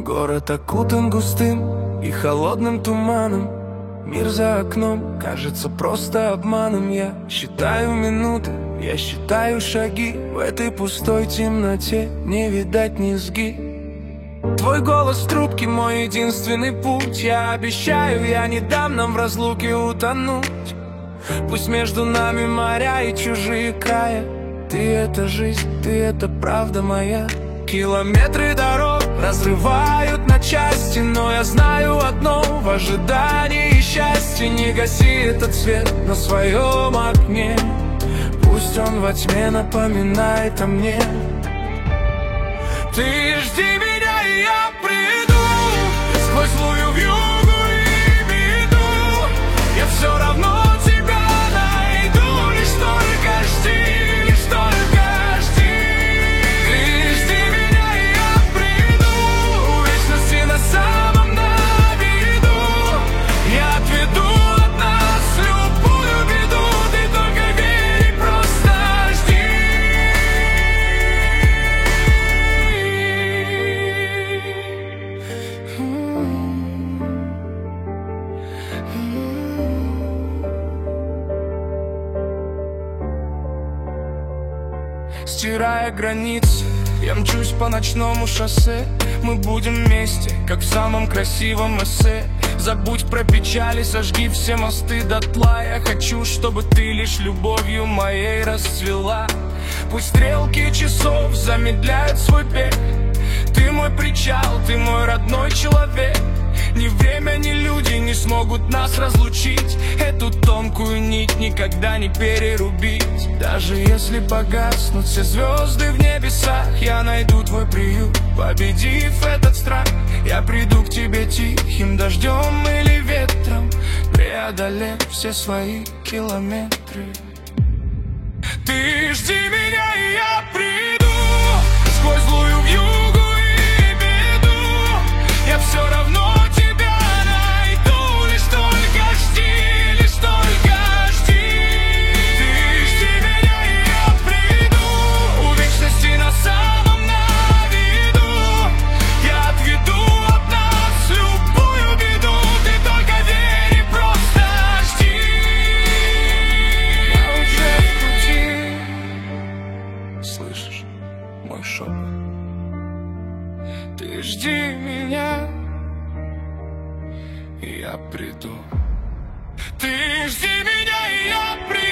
Город окутан густым и холодным туманом. Мир за окном кажется просто обманом. Я считаю минуты, я считаю шаги. В этой пустой темноте не видать низги. Твой голос в трубке, мой единственный путь. Я обещаю, я не дам нам в разлуке утонуть. Пусть между нами моря и чужие края. Ты — это жизнь, ты — это правда моя. Километры дорог разрывают на части, но я знаю одно: в ожидании счастья не гаси этот свет на своем окне. Пусть он во тьме напоминает о мне. Ты жди меня, и я приду сквозь злую вьюгу и беду. Я все равно тебя найду, лишь только жди, лишь только жди. Ты жди меня, и я приду, в вечности на самом на виду. Я отведу от нас любую беду. Ты только верь и просто жди. Стирая границы, я мчусь по ночному шоссе. Мы будем вместе, как в самом красивом эссе. Забудь про печали, сожги все мосты дотла. Я хочу, чтобы ты лишь любовью моей расцвела. Пусть стрелки часов замедляют свой бег. Ты мой причал, ты мой родной человек. Ни время, ни люди не смогут нас разлучить. Эту тонкую нить никогда не перерубить. Даже если погаснут все звезды в небесах, я найду твой приют. Победив этот страх, я приду к тебе тихим дождем или ветром, преодолев все свои километры. Ты жди меня, и я приду сквозь злую вьюгу и беду. Я все равно тебя найду, лишь только жди, лишь только жди. Ты жди меня, и я приду, у вечности на самом на виду. Я отведу от нас любую беду. Ты только верь и просто жди. Я уже в пути, слышишь мой шепот? Ты жди меня, и я приду. Ты жди меня, и я приду.